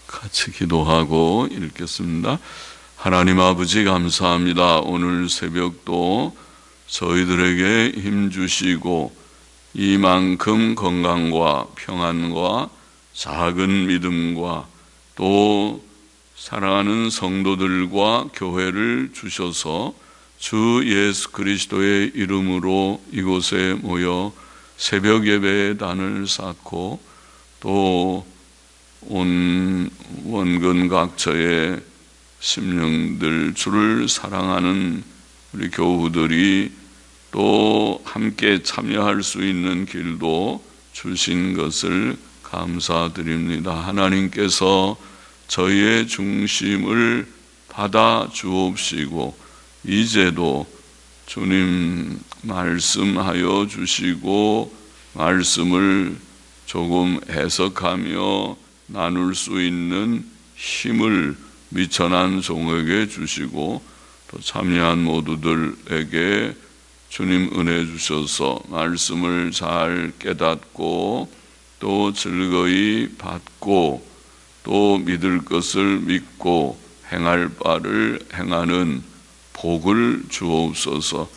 같이 기도하고 읽겠습니다. 하나님 아버지 감사합니다. 오늘 새벽도 저희들에게 힘주시고 이만큼 건강과 평안과 작은 믿음과 또 사랑하는 성도들과 교회를 주셔서 주 예수 그리스도의 이름으로 이곳에 모여 새벽 예배의 단을 쌓고 또 온 원근 각처의 심령들 주를 사랑하는 우리 교우들이 또 함께 참여할 수 있는 길도 주신 것을 감사드립니다. 하나님께서 저희의 중심을 받아 주옵시고 이제도 주님 말씀하여 주시고 말씀을 조금 해석하며 나눌 수 있는 힘을 미천한 종에게 주시고 또 참여한 모두들에게 주님 은혜 주셔서 말씀을 잘 깨닫고 또 즐거이 받고 또 믿을 것을 믿고 행할 바를 행하는 복을 주옵소서.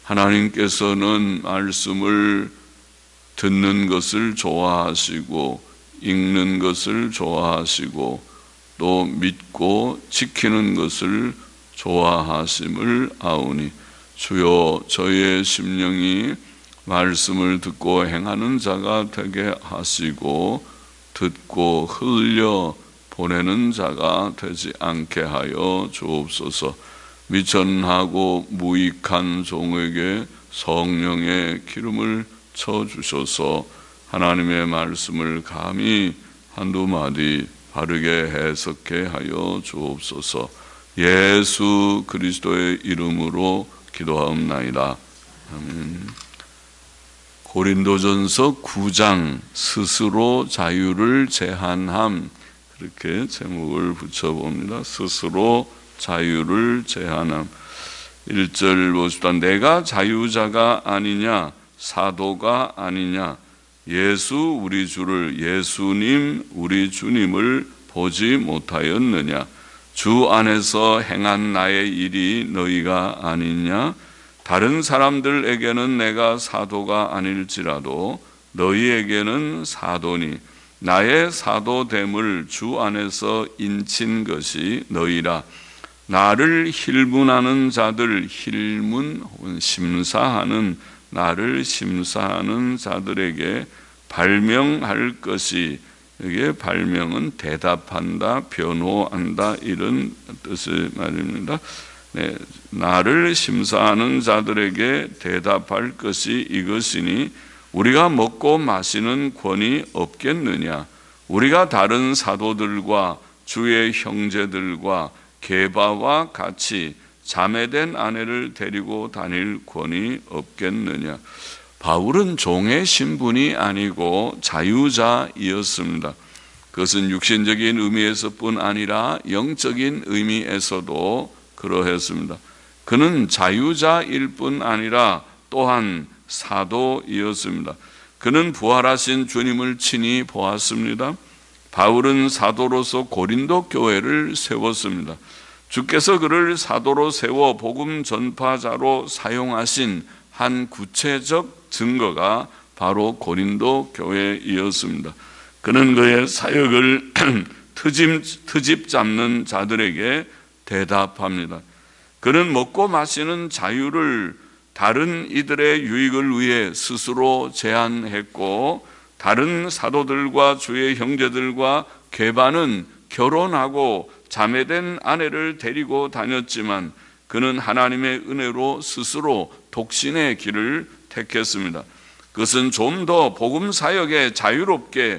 하나님께서는 말씀을 듣는 것을 좋아하시고 읽는 것을 좋아하시고 또 믿고 지키는 것을 좋아하심을 아오니 주여 저희의 심령이 말씀을 듣고 행하는 자가 되게 하시고 듣고 흘려 보내는 자가 되지 않게 하여 주옵소서. 미천하고 무익한 종에게 성령의 기름을 쳐주셔서 하나님의 말씀을 감히 한두 마디 바르게 해석해 하여 주옵소서. 예수 그리스도의 이름으로 기도하옵나이다. 아멘. 고린도전서 9장 스스로 자유를 제한함, 그렇게 제목을 붙여봅니다. 스스로 자유를 제한함. 1절 보십시다. 내가 자유자가 아니냐 사도가 아니냐 예수 우리 주를 예수님 우리 주님을 보지 못하였느냐 주 안에서 행한 나의 일이 너희가 아니냐 다른 사람들에게는 내가 사도가 아닐지라도 너희에게는 사도니 나의 사도됨을 주 안에서 인친 것이 너희라. 나를 힐문하는 자들, 힐문 혹은 심사하는 나를 심사하는 자들에게 발명할 것이, 여기에 발명은 대답한다, 변호한다 이런 뜻의 말입니다. 네, 나를 심사하는 자들에게 대답할 것이 이것이니 우리가 먹고 마시는 권이 없겠느냐. 우리가 다른 사도들과 주의 형제들과 게바와 같이 자매된 아내를 데리고 다닐 권이 없겠느냐. 바울은 종의 신분이 아니고 자유자이었습니다. 그것은 육신적인 의미에서뿐 아니라 영적인 의미에서도 그러했습니다. 그는 자유자일 뿐 아니라 또한 사도이었습니다. 그는 부활하신 주님을 친히 보았습니다. 바울은 사도로서 고린도 교회를 세웠습니다. 주께서 그를 사도로 세워 복음 전파자로 사용하신 한 구체적 증거가 바로 고린도 교회이었습니다. 그는 그의 사역을 트집 잡는 자들에게 대답합니다. 그는 먹고 마시는 자유를 다른 이들의 유익을 위해 스스로 제한했고 다른 사도들과 주의 형제들과 게바는 결혼하고 자매된 아내를 데리고 다녔지만 그는 하나님의 은혜로 스스로 독신의 길을 택했습니다. 그것은 좀 더 복음 사역에 자유롭게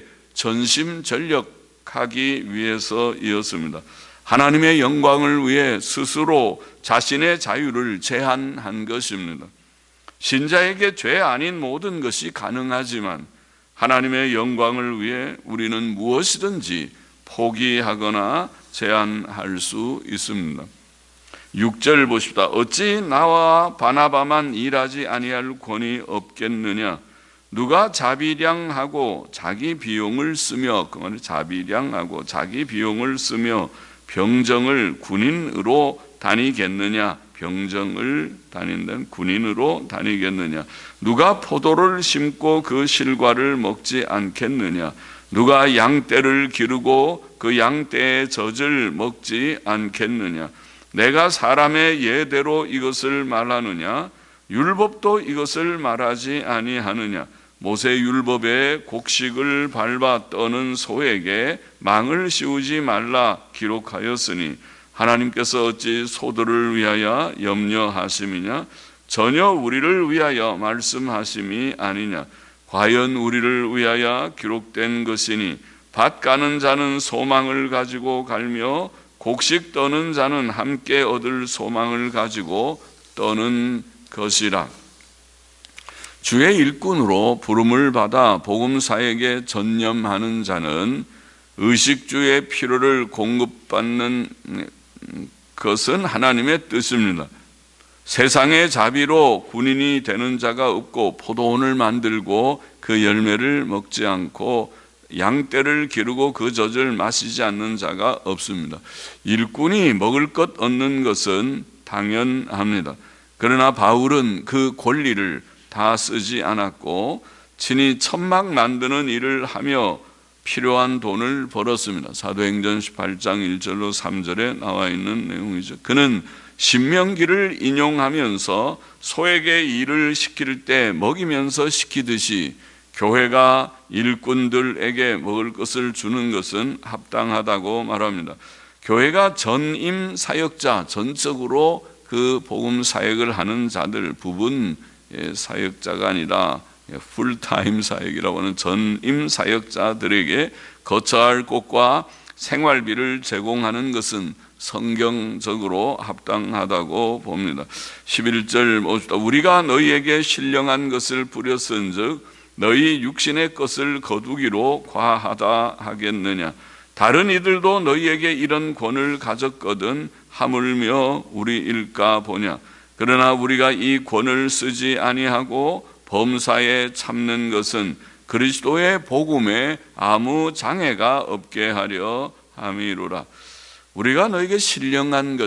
전심전력하기 위해서이었습니다. 하나님의 영광을 위해 스스로 자신의 자유를 제한한 것입니다. 신자에게 죄 아닌 모든 것이 가능하지만 하나님의 영광을 위해 우리는 무엇이든지 포기하거나 제한할 수 있습니다. 6절 보십시다. 어찌 나와 바나바만 일하지 아니할 권이 없겠느냐. 누가 자비량하고 자기 비용을 쓰며, 그 말은 자비량하고 자기 비용을 쓰며 병정을 군인으로 다니겠느냐? 병정을 다닌다는 군인으로 다니겠느냐? 누가 포도를 심고 그 실과를 먹지 않겠느냐? 누가 양떼를 기르고 그 양떼의 젖을 먹지 않겠느냐? 내가 사람의 예대로 이것을 말하느냐? 율법도 이것을 말하지 아니하느냐? 모세 율법에 곡식을 밟아 떠는 소에게 망을 씌우지 말라 기록하였으니 하나님께서 어찌 소들을 위하여 염려하심이냐? 전혀 우리를 위하여 말씀하심이 아니냐? 과연 우리를 위하여 기록된 것이니 밭 가는 자는 소망을 가지고 갈며 곡식 떠는 자는 함께 얻을 소망을 가지고 떠는 것이라. 주의 일꾼으로 부름을 받아 복음사에게 전념하는 자는 의식주의 필요를 공급받는 것은 하나님의 뜻입니다. 세상의 자비로 군인이 되는 자가 없고 포도원을 만들고 그 열매를 먹지 않고 양떼를 기르고 그 젖을 마시지 않는 자가 없습니다. 일꾼이 먹을 것 얻는 것은 당연합니다. 그러나 바울은 그 권리를 다 쓰지 않았고 친히 천막 만드는 일을 하며 필요한 돈을 벌었습니다. 사도행전 18장 1절로 3절에 나와 있는 내용이죠. 그는 신명기를 인용하면서 소에게 일을 시킬 때 먹이면서 시키듯이 교회가 일꾼들에게 먹을 것을 주는 것은 합당하다고 말합니다. 교회가 전임 사역자, 전적으로 그 복음 사역을 하는 자들, 부분 사역자가 아니라 풀타임 사역이라고 하는 전임 사역자들에게 거처할 할 곳과 생활비를 제공하는 것은 성경적으로 합당하다고 봅니다. 11절 봅시다. 우리가 너희에게 신령한 것을 부렸은즉 너희 육신의 것을 거두기로 과하다 하겠느냐? 다른 이들도 너희에게 이런 권을 가졌거든 하물며 우리일까 보냐? 그러나 우리가 이 권을 쓰지 아니하고 범사에 참는 것은 그리스도의 복음에 아무 장애가 없게 하려 함이로라. 우리가 너에게 신령한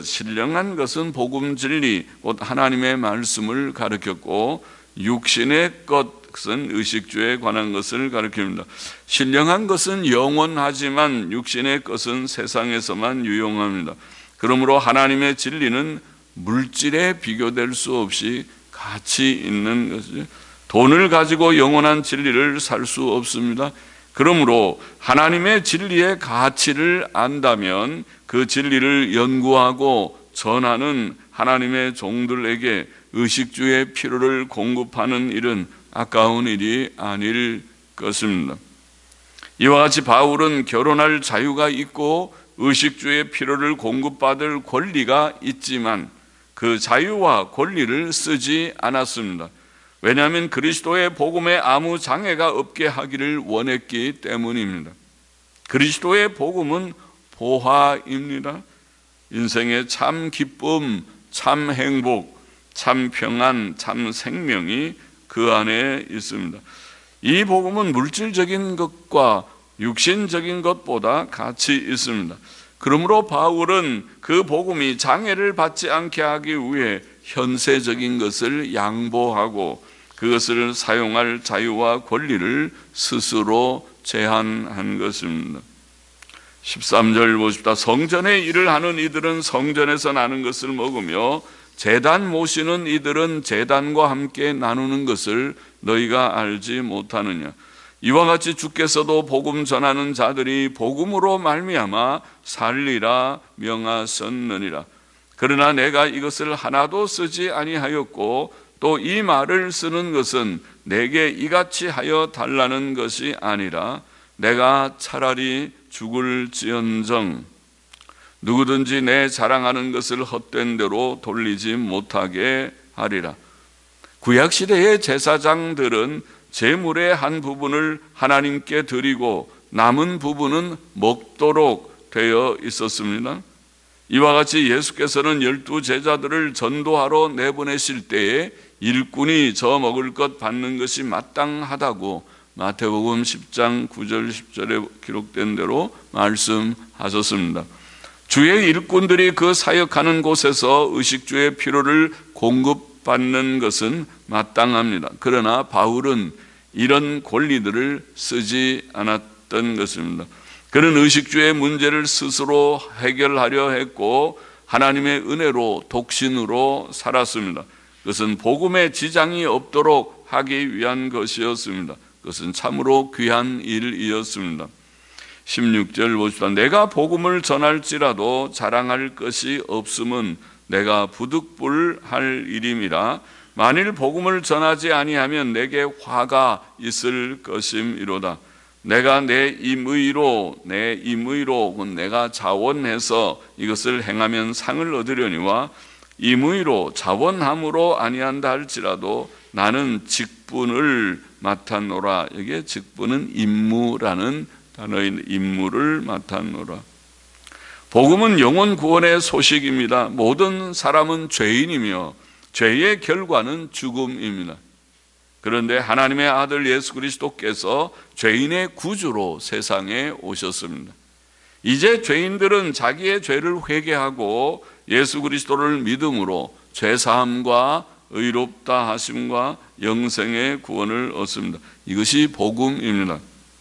것은 복음 진리, 곧 하나님의 말씀을 가르쳤고 육신의 것은 의식주에 관한 것을 가르칩니다. 신령한 것은 영원하지만 육신의 것은 세상에서만 유용합니다. 그러므로 하나님의 진리는 물질에 비교될 수 없이 가치 있는 것이죠. 돈을 가지고 영원한 진리를 살 수 없습니다. 그러므로 하나님의 진리의 가치를 안다면 그 진리를 연구하고 전하는 하나님의 종들에게 의식주의 필요를 공급하는 일은 아까운 일이 아닐 것입니다. 이와 같이 바울은 결혼할 자유가 있고 의식주의 필요를 공급받을 권리가 있지만 그 자유와 권리를 쓰지 않았습니다. 왜냐하면 그리스도의 복음에 아무 장애가 없게 하기를 원했기 때문입니다. 그리스도의 복음은 보화입니다. 인생의 참 기쁨, 참 행복, 참 평안, 참 생명이 그 안에 있습니다. 이 복음은 물질적인 것과 육신적인 것보다 가치 있습니다. 그러므로 바울은 그 복음이 장애를 받지 않게 하기 위해 현세적인 것을 양보하고 그것을 사용할 자유와 권리를 스스로 제한한 것입니다. 13절 보십시다. 성전의 일을 하는 이들은 성전에서 나는 것을 먹으며 제단 모시는 이들은 제단과 함께 나누는 것을 너희가 알지 못하느냐? 이와 같이 주께서도 복음 전하는 자들이 복음으로 말미암아 살리라 명하셨느니라. 그러나 내가 이것을 하나도 쓰지 아니하였고 또 이 말을 쓰는 것은 내게 이같이 하여 달라는 것이 아니라 내가 차라리 죽을지언정 누구든지 내 자랑하는 것을 헛된 대로 돌리지 못하게 하리라. 구약시대의 제사장들은 제물의 한 부분을 하나님께 드리고 남은 부분은 먹도록 되어 있었습니다. 이와 같이 예수께서는 12 제자들을 전도하러 내보내실 때에 일꾼이 저 먹을 것 받는 것이 마땅하다고 마태복음 10장 9절 10절에 기록된 대로 말씀하셨습니다. 주의 일꾼들이 그 사역하는 곳에서 의식주의 필요를 공급받는 것은 마땅합니다. 그러나 바울은 이런 권리들을 쓰지 않았던 것입니다. 그는 의식주의 문제를 스스로 해결하려 했고 하나님의 은혜로 독신으로 살았습니다. 그것은 복음에 지장이 없도록 하기 위한 것이었습니다. 그것은 참으로 귀한 일이었습니다. 16절 보십시오. 내가 복음을 전할지라도 자랑할 것이 없음은 내가 부득불할 일임이라. 만일 복음을 전하지 아니하면 내게 화가 있을 것임이로다. 내가 내 임의로 내가 자원해서 이것을 행하면 상을 얻으려니와 임의로 자원함으로 아니한다 할지라도 나는 직분을 맡았노라. 여기에 직분은 임무라는 단어인 임무를 맡았노라. 복음은 영혼 구원의 소식입니다. 모든 사람은 죄인이며 죄의 결과는 죽음입니다. 그런데 하나님의 아들 예수 그리스도께서 죄인의 구주로 세상에 오셨습니다. 이제 죄인들은 자기의 죄를 회개하고 예수 그리스도를 믿음으로 죄사함과 의롭다 하심과 영생의 구원을 얻습니다. 이것이 복음입니다.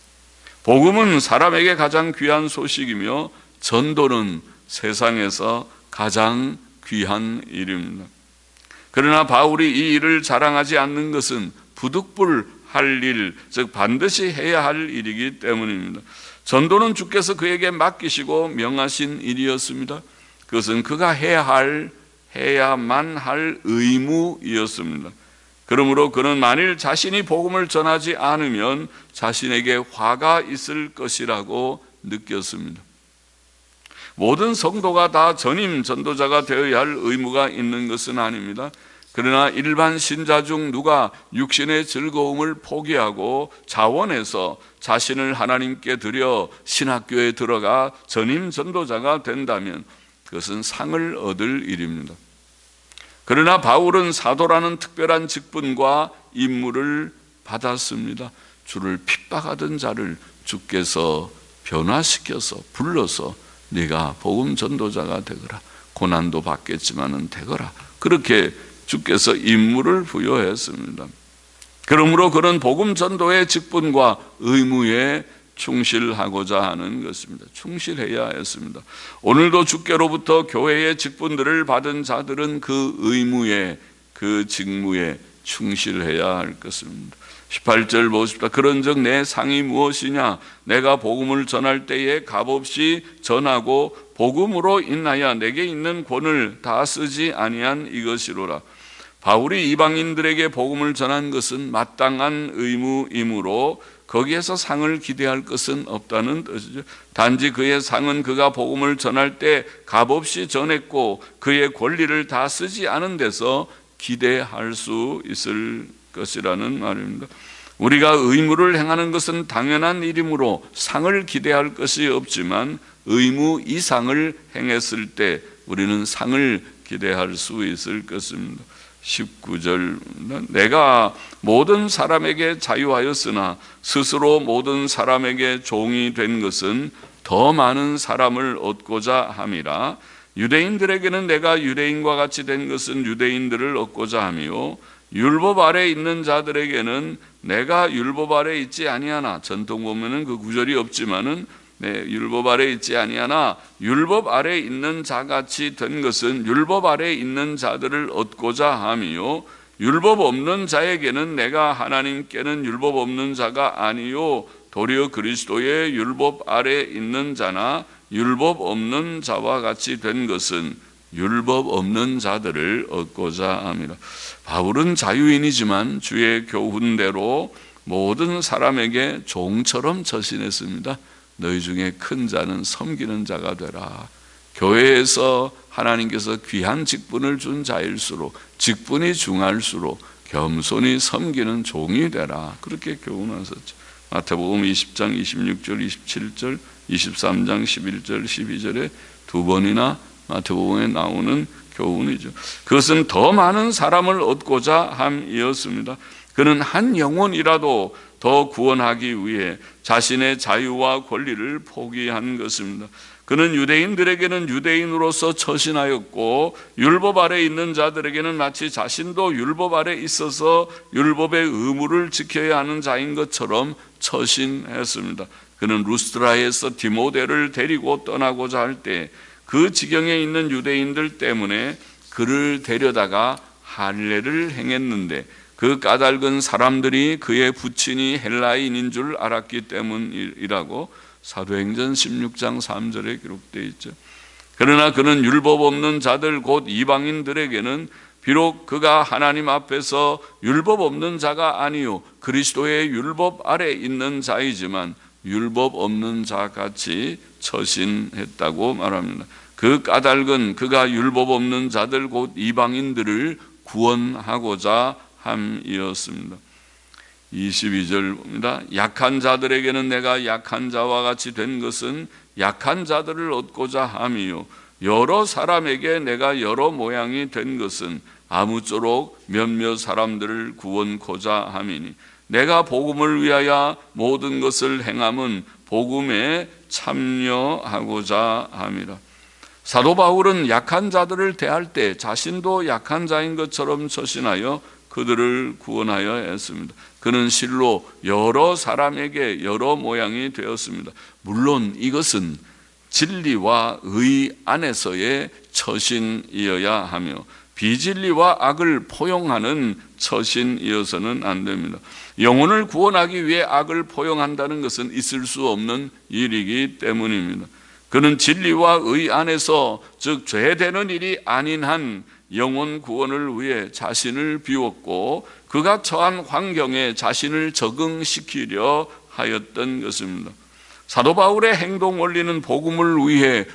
복음은 사람에게 가장 귀한 소식이며 전도는 세상에서 가장 귀한 일입니다. 그러나 바울이 이 일을 자랑하지 않는 것은 부득불할 일, 즉 반드시 해야 할 일이기 때문입니다. 전도는 주께서 그에게 맡기시고 명하신 일이었습니다. 그것은 그가 해야만 할 의무이었습니다. 그러므로 그는 만일 자신이 복음을 전하지 않으면 자신에게 화가 있을 것이라고 느꼈습니다. 모든 성도가 다 전임 전도자가 되어야 할 의무가 있는 것은 아닙니다. 그러나 일반 신자 중 누가 육신의 즐거움을 포기하고 자원해서 자신을 하나님께 드려 신학교에 들어가 전임 전도자가 된다면 그것은 상을 얻을 일입니다. 그러나 바울은 사도라는 특별한 직분과 임무를 받았습니다. 주를 핍박하던 자를 주께서 변화시켜서 불러서 네가 복음 전도자가 되거라. 고난도 받겠지만은 되거라. 그렇게 주께서 임무를 부여했습니다. 그러므로 그는 복음 전도의 직분과 의무에 충실하고자 하는 것입니다. 충실해야 했습니다. 오늘도 주께로부터 교회의 직분들을 받은 자들은 그 의무에, 그 직무에 충실해야 할 것입니다. 18절 보십시오. 그런즉 내 상이 무엇이냐? 내가 복음을 전할 때에 값없이 전하고 복음으로 인하여 내게 있는 권을 다 쓰지 아니한 이것이로라. 바울이 이방인들에게 복음을 전한 것은 마땅한 의무이므로 거기에서 상을 기대할 것은 없다는 뜻이죠. 단지 그의 상은 그가 복음을 전할 때 값없이 전했고 그의 권리를 다 쓰지 않은 데서 기대할 수 있을 것이라는 말입니다. 우리가 의무를 행하는 것은 당연한 일이므로 상을 기대할 것이 없지만 의무 이상을 행했을 때 우리는 상을 기대할 수 있을 것입니다. 19절 내가 모든 사람에게 자유하였으나 스스로 모든 사람에게 종이 된 것은 더 많은 사람을 얻고자 함이라. 유대인들에게는 내가 유대인과 같이 된 것은 유대인들을 얻고자 함이요 율법 아래 있는 자들에게는 내가 율법 아래 있지 아니하나. 전통 보면은 그 구절이 없지만은 율법 아래 있지 아니하나 율법 아래 있는 자같이 된 것은 율법 아래 있는 자들을 얻고자 함이요 율법 없는 자에게는 내가 하나님께는 율법 없는 자가 아니요 도리어 그리스도의 율법 아래 있는 자나 율법 없는 자와 같이 된 것은 율법 없는 자들을 얻고자 함이라. 바울은 자유인이지만 주의 교훈대로 모든 사람에게 종처럼 처신했습니다. 너희 중에 큰 자는 섬기는 자가 되라. 교회에서 하나님께서 귀한 직분을 준 자일수록 직분이 중할수록 겸손히 섬기는 종이 되라. 그렇게 교훈하셨죠. 마태복음 20장 26절 27절 23장 11절 12절에 두 번이나 마태복음에 나오는 교훈이죠. 그것은 더 많은 사람을 얻고자 함이었습니다. 그는 한 영혼이라도 더 구원하기 위해 자신의 자유와 권리를 포기한 것입니다. 그는 유대인들에게는 유대인으로서 처신하였고 율법 아래 있는 자들에게는 마치 자신도 율법 아래 있어서 율법의 의무를 지켜야 하는 자인 것처럼 처신했습니다. 그는 루스드라에서 디모데를 데리고 떠나고자 할 때 그 지경에 있는 유대인들 때문에 그를 데려다가 할례를 행했는데 그 까닭은 사람들이 그의 부친이 헬라인인 줄 알았기 때문이라고 사도행전 16장 3절에 기록되어 있죠. 그러나 그는 율법 없는 자들 곧 이방인들에게는 비록 그가 하나님 앞에서 율법 없는 자가 아니요 그리스도의 율법 아래 있는 자이지만 율법 없는 자같이 처신했다고 말합니다. 그 까닭은 그가 율법 없는 자들 곧 이방인들을 구원하고자 함이었습니다. 22절 봅니다. 약한 자들에게는 내가 약한 자와 같이 된 것은 약한 자들을 얻고자 함이요 여러 사람에게 내가 여러 모양이 된 것은 아무쪼록 몇몇 사람들을 구원코자 함이니 내가 복음을 위하여 모든 것을 행함은 복음에 참여하고자 함이라. 사도 바울은 약한 자들을 대할 때 자신도 약한 자인 것처럼 처신하여 그들을 구원하여 했습니다. 그는 실로 여러 사람에게 여러 모양이 되었습니다. 물론 이것은 진리와 의 안에서의 처신이어야 하며 비진리와 악을 포용하는 처신이어서는 안 됩니다. 영혼을 구원하기 위해 악을 포용한다는 것은 있을 수 없는 일이기 때문입니다. 그는 진리와 의 안에서 즉 죄되는 일이 아닌 한 영혼 구원을 위해 자신을 비웠고 그가 처한 환경에 자신을 적응시키려 하였던 것입니다. 사도 바울의 행동 원리는 복음을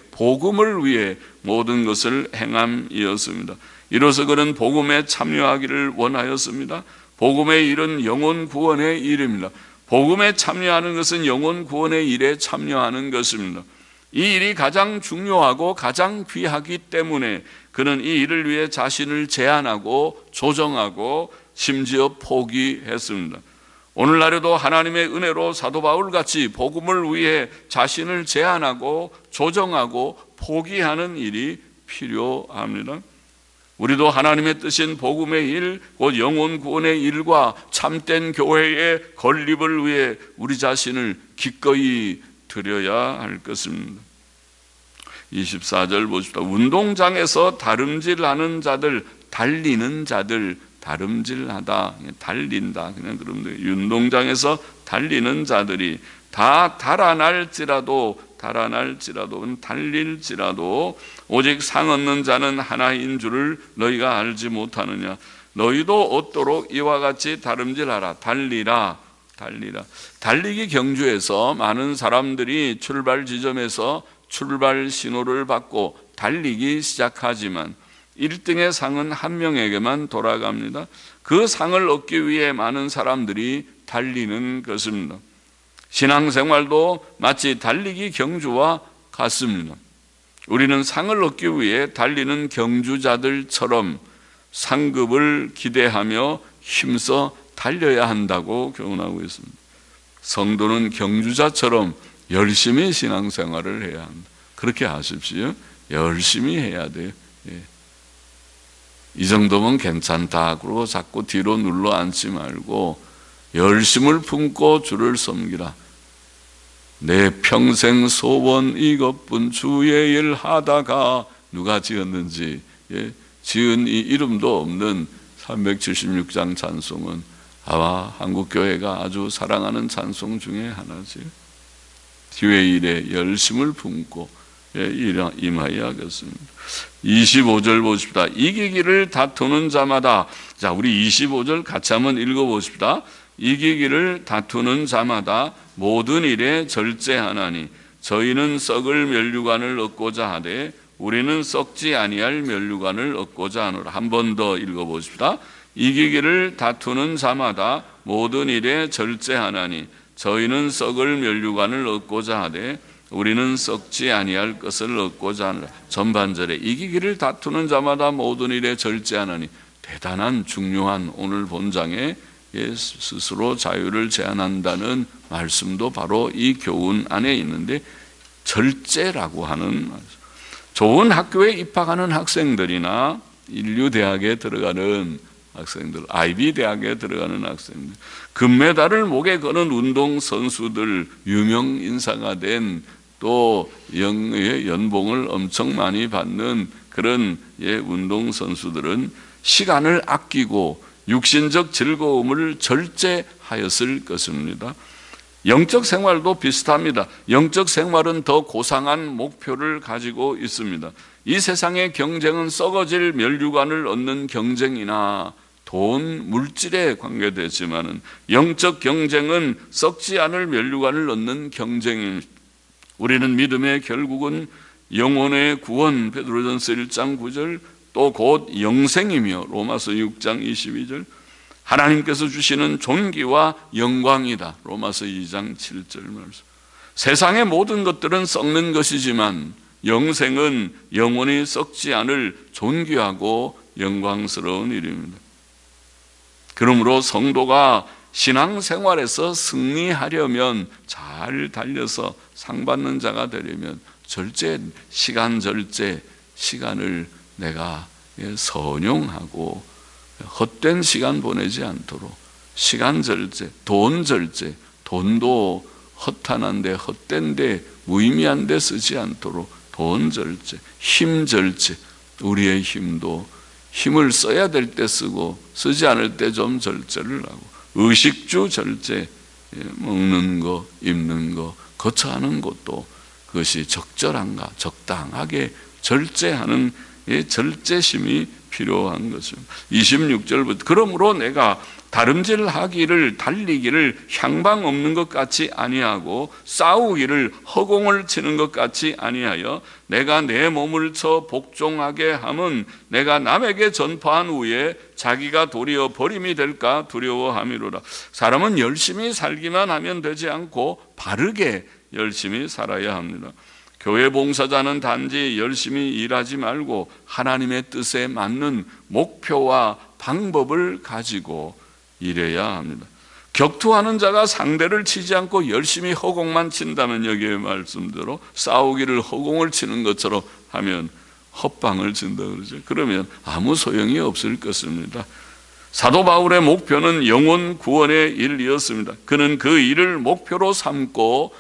위해 모든 것을 행함이었습니다. 이로써 그는 복음에 참여하기를 원하였습니다. 복음의 일은 영혼 구원의 일입니다. 복음에 참여하는 것은 영혼 구원의 일에 참여하는 것입니다. 이 일이 가장 중요하고 가장 귀하기 때문에 그는 이 일을 위해 자신을 제한하고 조정하고 심지어 포기했습니다. 오늘날에도 하나님의 은혜로 사도 바울같이 복음을 위해 자신을 제한하고 조정하고 포기하는 일이 필요합니다. 우리도 하나님의 뜻인 복음의 일, 곧 영혼 구원의 일과 참된 교회의 건립을 위해 우리 자신을 기꺼이 드려야 할 것입니다. 24절 보십시오. 운동장에서 다름질하는 자들, 달리는 자들, 다름질하다, 달린다. 그냥 그러면 돼요. 운동장에서 달리는 자들이 다 달릴지라도 오직 상 얻는 자는 하나인 줄을 너희가 알지 못하느냐. 너희도 얻도록 이와 같이 다름질하라. 달리라. 달리기 경주에서 많은 사람들이 출발 지점에서 출발 신호를 받고 달리기 시작하지만 1등의 상은 한 명에게만 돌아갑니다. 그 상을 얻기 위해 많은 사람들이 달리는 것입니다. 신앙생활도 마치 달리기 경주와 같습니다. 우리는 상을 얻기 위해 달리는 경주자들처럼 상급을 기대하며 힘써 달려야 한다고 교훈하고 있습니다. 성도는 경주자처럼 열심히 신앙생활을 해야 합니다. 그렇게 하십시오. 열심히 해야 돼요. 예. 이 정도면 괜찮다. 그러고 자꾸 뒤로 눌러 앉지 말고 열심을 품고 주를 섬기라. 내 평생 소원 이것뿐 주의 일 하다가 누가 지었는지 지은 이 이름도 없는 376장 찬송은 아마 한국교회가 아주 사랑하는 찬송 중에 하나지. 뒤의 일에 열심을 품고 임하여야겠습니다. 25절 보십시다. 이기기를 다투는 자마다, 자 우리 25절 같이 한번 읽어보십시다. 이기기를 다투는 자마다 모든 일에 절제하나니 저희는 썩을 면류관을 얻고자 하되 우리는 썩지 아니할 면류관을 얻고자 하노라. 한 번 더 읽어보십시다. 이기기를 다투는 자마다 모든 일에 절제하나니 저희는 썩을 면류관을 얻고자 하되 우리는 썩지 아니할 것을 얻고자 하느라. 전반절에 이기기를 다투는 자마다 모든 일에 절제하느니. 대단한 중요한 오늘 본장에 스스로 자유를 제한한다는 말씀도 바로 이 교훈 안에 있는데, 절제라고 하는 말씀. 좋은 학교에 입학하는 학생들이나 인류대학에 들어가는 학생들, 아이비 대학에 들어가는 학생들, 금메달을 목에 거는 운동선수들, 유명 인사가 된 또 연봉을 엄청 많이 받는 그런 운동선수들은 시간을 아끼고 육신적 즐거움을 절제하였을 것입니다. 영적 생활도 비슷합니다. 영적 생활은 더 고상한 목표를 가지고 있습니다. 이 세상의 경쟁은 썩어질 면류관을 얻는 경쟁이나 돈, 물질에 관계되지만 영적 경쟁은 썩지 않을 면류관을 얻는 경쟁입니다. 우리는 믿음의 결국은 영혼의 구원, 베드로전서 1장 9절, 또 곧 영생이며 로마서 6장 22절, 하나님께서 주시는 존귀와 영광이다, 로마서 2장 7절 말씀. 세상의 모든 것들은 썩는 것이지만 영생은 영원히 썩지 않을 존귀하고 영광스러운 일입니다. 그러므로 성도가 신앙생활에서 승리하려면, 잘 달려서 상 받는 자가 되려면 절제, 시간 절제, 시간을 내가 선용하고 헛된 시간 보내지 않도록, 시간 절제, 돈 절제, 돈도 허탄한데 헛된데 무의미한데 쓰지 않도록 돈 절제, 힘 절제, 우리의 힘도 힘을 써야 될 때 쓰고 쓰지 않을 때 좀 절제를 하고, 의식주 절제, 먹는 거, 입는 거, 거처하는 것도 그것이 적절한가, 적당하게 절제하는 절제심이 필요한 것입니다. 26절부터 그러므로 내가 다름질하기를, 달리기를 향방 없는 것 같이 아니하고 싸우기를 허공을 치는 것 같이 아니하여 내가 내 몸을 쳐 복종하게 함은 내가 남에게 전파한 후에 자기가 도리어 버림이 될까 두려워함이로라. 사람은 열심히 살기만 하면 되지 않고 바르게 열심히 살아야 합니다. 교회 봉사자는 단지 열심히 일하지 말고 하나님의 뜻에 맞는 목표와 방법을 가지고 일해야 합니다. 격투하는 자가 상대를 치지 않고 열심히 허공만 친다면, 여기에 말씀대로 싸우기를 허공을 치는 것처럼 하면 헛방을 친다 그러죠. 그러면 아무 소용이 없을 것입니다. 사도 바울의 목표는 영혼 구원의 일이었습니다. 그는 그 일을 목표로 삼고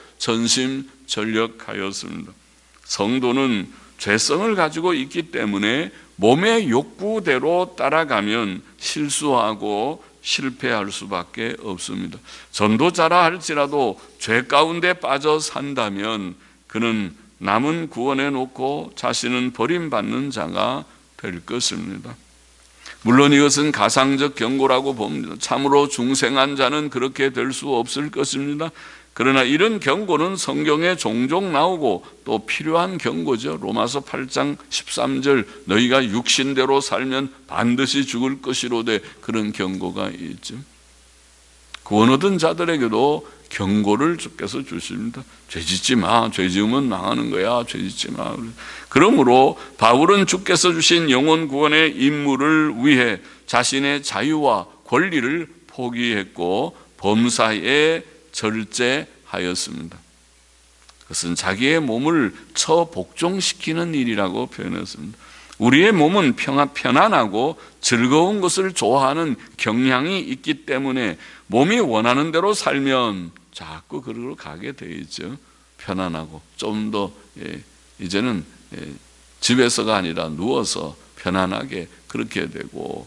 전심전력하였습니다. 성도는 죄성을 가지고 있기 때문에 몸의 욕구대로 따라가면 실수하고 실패할 수밖에 없습니다. 전도자라 할지라도 죄 가운데 빠져 산다면 그는 남은 구원해 놓고 자신은 버림받는 자가 될 것입니다. 물론 이것은 가상적 경고라고 봅니다. 참으로 중생한 자는 그렇게 될 수 없을 것입니다. 그러나 이런 경고는 성경에 종종 나오고 또 필요한 경고죠. 로마서 8장 13절, 너희가 육신대로 살면 반드시 죽을 것이로되, 그런 경고가 있죠. 구원 얻은 자들에게도 경고를 주께서 주십니다. 죄짓지 마, 죄지으면 망하는 거야, 죄짓지 마. 그러므로 바울은 주께서 주신 영혼 구원의 임무를 위해 자신의 자유와 권리를 포기했고 범사에 절제하였습니다. 그것은 자기의 몸을 처 복종시키는 일이라고 표현했습니다. 우리의 몸은 편안하고 즐거운 것을 좋아하는 경향이 있기 때문에 몸이 원하는 대로 살면 자꾸 그리로 가게 되어 있죠. 편안하고 좀 더 이제는 집에서가 아니라 누워서 편안하게 그렇게 되고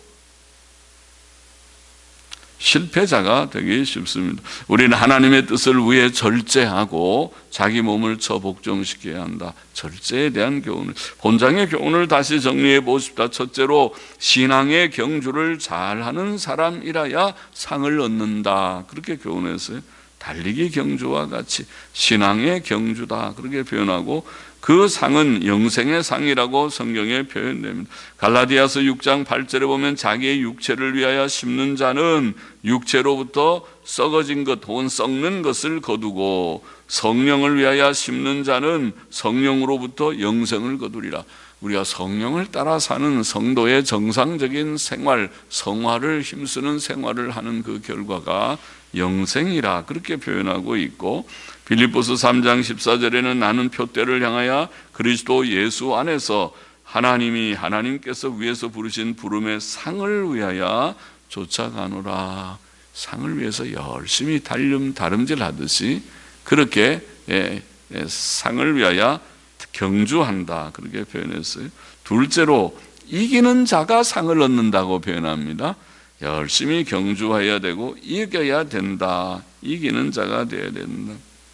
실패자가 되기 쉽습니다. 우리는 하나님의 뜻을 위해 절제하고 자기 몸을 처 복종시켜야 한다. 절제에 대한 교훈을, 본장의 교훈을 다시 정리해 보십시다. 첫째로, 신앙의 경주를 잘하는 사람이라야 상을 얻는다. 그렇게 교훈했어요. 달리기 경주와 같이 신앙의 경주다, 그렇게 표현하고, 그 상은 영생의 상이라고 성경에 표현됩니다. 갈라디아서 6장 8절에 보면 자기의 육체를 위하여 심는 자는 육체로부터 썩어진 것 혹은 썩는 것을 거두고 성령을 위하여 심는 자는 성령으로부터 영생을 거두리라. 우리가 성령을 따라 사는 성도의 정상적인 생활, 성화를 힘쓰는 생활을 하는 그 결과가 영생이라 그렇게 표현하고 있고, 빌립보서 3장 14절에는 나는 표대를 향하여 그리스도 예수 안에서 하나님께서 위에서 부르신 부름의 상을 위하여 쫓아가노라. 상을 위해서 열심히 다름질하듯이 그렇게 상을 위하여 경주한다 그렇게 표현했어요. 둘째로 이기는 자가 상을 얻는다고 표현합니다. 열심히 경주해야 되고 이겨야 된다. 이기는 자가 되어야 된다.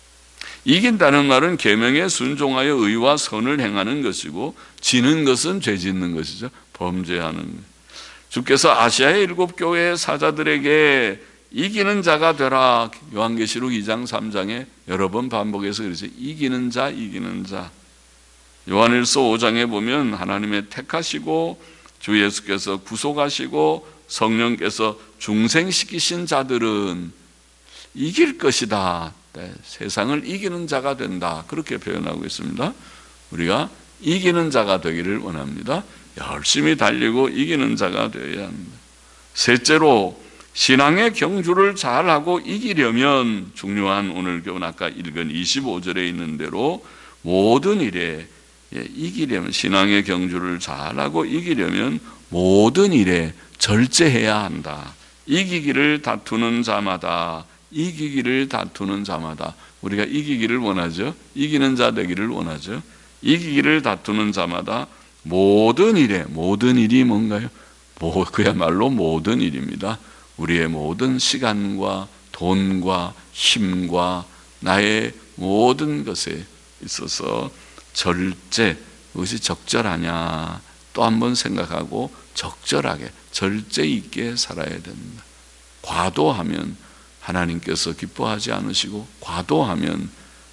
이긴다는 말은 계명에 순종하여 의와 선을 행하는 것이고, 지는 것은 죄 짓는 것이죠. 범죄하는 것. 주께서 아시아의 7교회의 사자들에게 이기는 자가 되라, 요한계시록 2장 3장에 여러 번 반복해서 그러죠. 이기는 자, 이기는 자. 요한일서 5장에 보면 하나님의 택하시고 주 예수께서 구속하시고 성령께서 중생시키신 자들은 이길 것이다. 세상을 이기는 자가 된다. 그렇게 표현하고 있습니다. 우리가 이기는 자가 되기를 원합니다. 열심히 달리고 이기는 자가 되어야 합니다. 셋째로 신앙의 경주를 잘하고 이기려면 중요한 오늘 교훈 아까 읽은 25절에 있는 대로 모든 일에 이기려면, 신앙의 경주를 잘하고 이기려면 모든 일에 절제해야 한다. 이기기를 다투는 자마다, 이기기를 다투는 자마다. 우리가 이기기를 원하죠. 이기는 자 되기를 원하죠. 이기기를 다투는 자마다 모든 일에, 모든 일이 뭔가요? 그야말로 모든 일입니다. 우리의 모든 시간과 돈과 힘과 나의 모든 것에 있어서 절제, 그것이 적절하냐 또 한 번 생각하고 적절하게 절제 있게 살아야 됩니다. 과도하면 하나님께서 기뻐하지 않으시고, 과도하면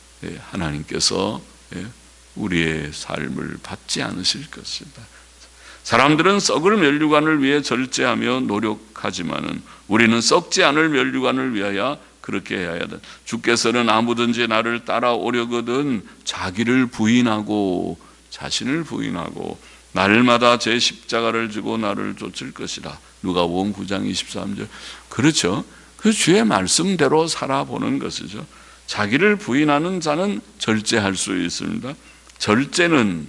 하나님께서 우리의 삶을 받지 않으실 것이다. 사람들은 썩을 면류관을 위해 절제하며 노력하지만은 우리는 썩지 않을 면류관을 위하여 그렇게 해야 한다. 주께서는 아무든지 나를 따라오려거든 자기를 부인하고, 자신을 부인하고 날마다 제 십자가를 지고 나를 쫓을 것이다. 누가복음 9장 23절. 그렇죠. 그 주의 말씀대로 살아보는 것이죠. 자기를 부인하는 자는 절제할 수 있습니다. 절제라는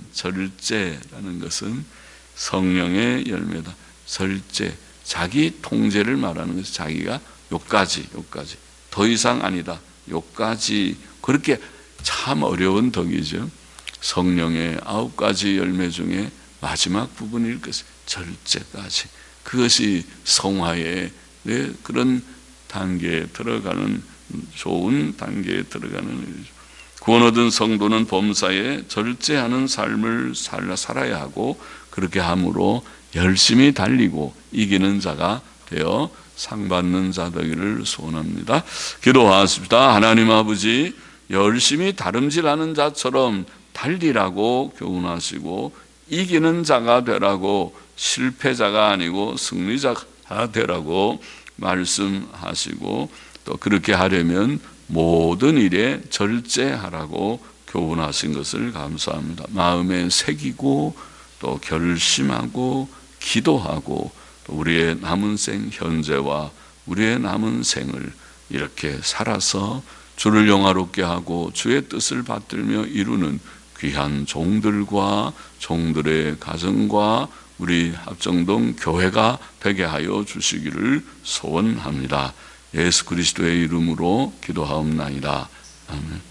것은 성령의 열매다. 절제, 자기 통제를 말하는 것이, 자기가 요까지 더 이상 아니다, 요까지. 그렇게 참 어려운 덕이죠. 성령의 9가지 열매 중에 마지막 부분일 것이 절제까지. 그것이 성화의 그런 단계에 들어가는, 좋은 단계에 들어가는 일이죠. 구원 얻은 성도는 범사에 절제하는 삶을 살아야 하고, 그렇게 함으로 열심히 달리고 이기는 자가 되어 상 받는 자 되기를 소원합니다. 기도하십시다. 하나님 아버지, 열심히 다름질하는 자처럼 달리라고 교훈하시고, 이기는 자가 되라고, 실패자가 아니고 승리자가 되라고 말씀하시고, 또 그렇게 하려면 모든 일에 절제하라고 교훈하신 것을 감사합니다. 마음에 새기고 또 결심하고 기도하고, 또 우리의 남은 생 현재와 우리의 남은 생을 이렇게 살아서 주를 영화롭게 하고 주의 뜻을 받들며 이루는 귀한 종들과 종들의 가정과 우리 합정동 교회가 되게 하여 주시기를 소원합니다. 예수 그리스도의 이름으로 기도하옵나이다. 아멘.